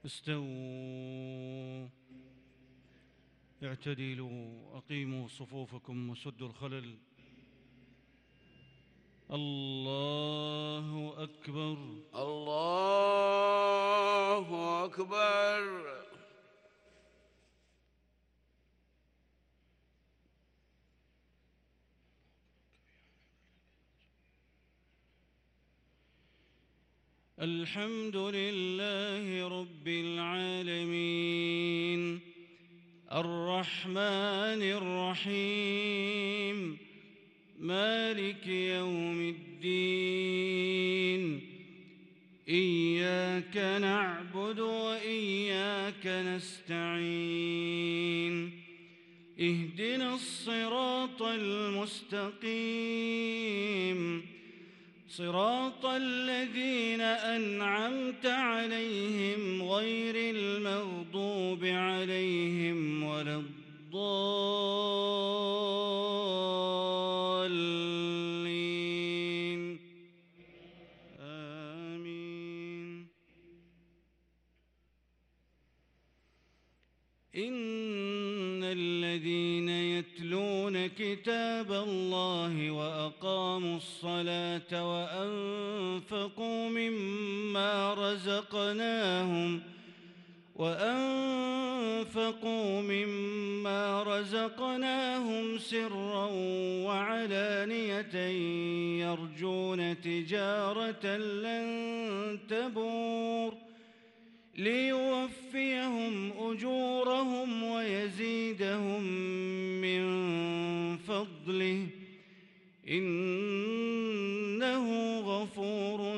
استووا، اعتدلوا، أقيموا صفوفكم وسدوا الخلل. الله أكبر. الله أكبر. الحمد لله رب العالمين، الرحمن الرحيم، مالك يوم الدين. إياك نعبد وإياك نستعين. اهدنا الصراط المستقيم، صراط الذين أنعمت عليهم غير المغضوب عليهم ولا الضالين. آمين. إن الذين يتلون كتاب الله وأقاموا الصلاة وأنفقوا مما رزقناهم سرا وعلانية يرجون تجارة لن تبور ليوفيهم أجورهم ويزيدهم من فضله إنه غفور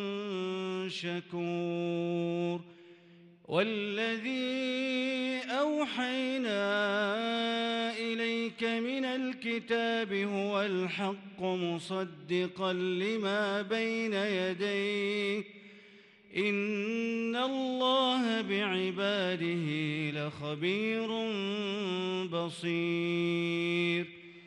شكور. والذي أوحينا إليك من الكتاب هو الحق مصدقا لما بين يديه إن الله بعباده لخبير بصير.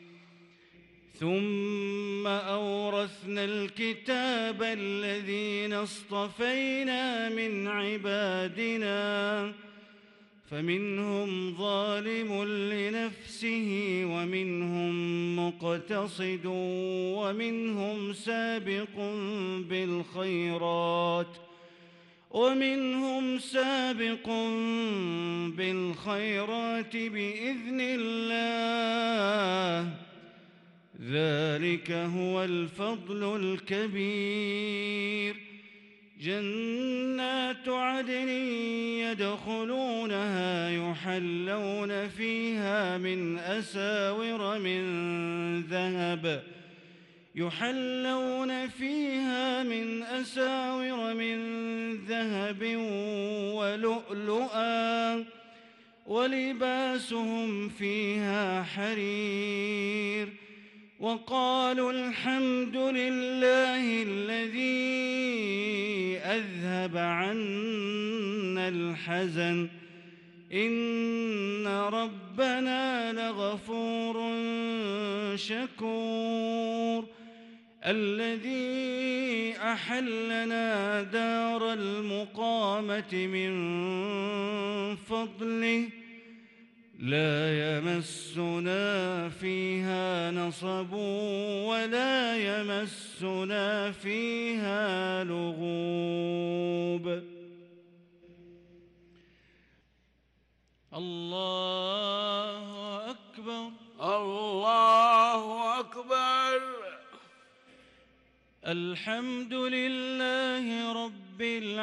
ثم أورثنا الكتاب الذين اصطفينا من عبادنا فمنهم ظالم لنفسه ومنهم مقتصد ومنهم سابق بالخيرات بإذن الله ذلك هو الفضل الكبير. جنات عدن يدخلونها يحلون فيها من أساور من ذهب ولؤلؤا ولباسهم فيها حرير. وقالوا الحمد لله الذي أذهب عنا الحزن إن ربنا لغفور شكور. الذي أحلنا دار المقامة من فضله لا يمسنا فيها نصب ولا يمسنا فيها لغوب. الله أكبر. الله أكبر. الحمد لله رب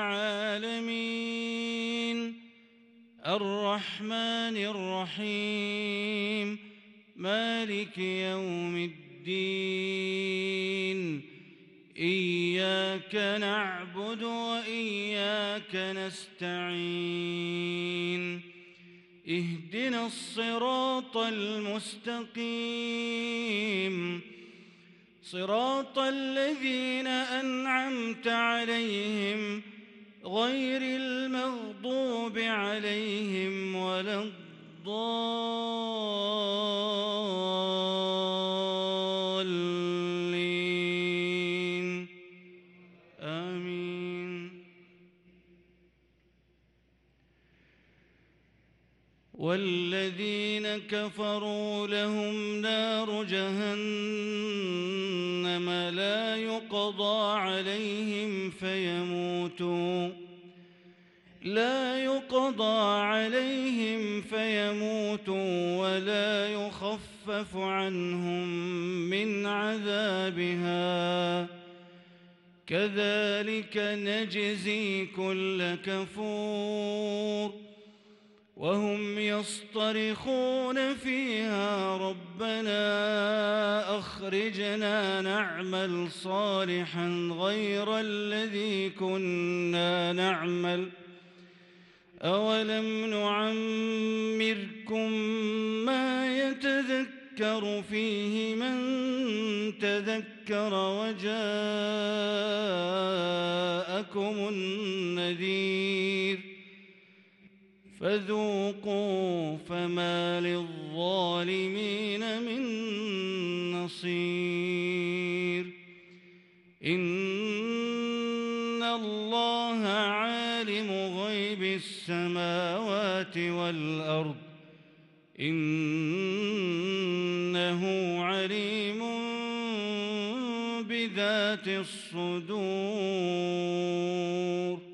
العالمين، الرحمن الرحيم، مالك يوم الدين. إياك نعبد وإياك نستعين. اهدنا الصراط المستقيم، صراط الذين أنعمت عليهم غير المغضوب عليهم ولا الضالين. آمين. والذين كفروا لهم نار جهنم لا يقضى عليهم فيموتوا ولا يخفف عنهم من عذابها كذلك نجزي كل كفور وهم يصطرخون فيها ربنا أخرجنا نعمل صالحا غير الذي كنا نعمل أولم نعمركم ما يتذكر فيه من تذكر وجاءكم النذير فذوقوا فما للظالمين من نصير إن الله عالم غيب السماوات والأرض إنه عليم بذات الصدور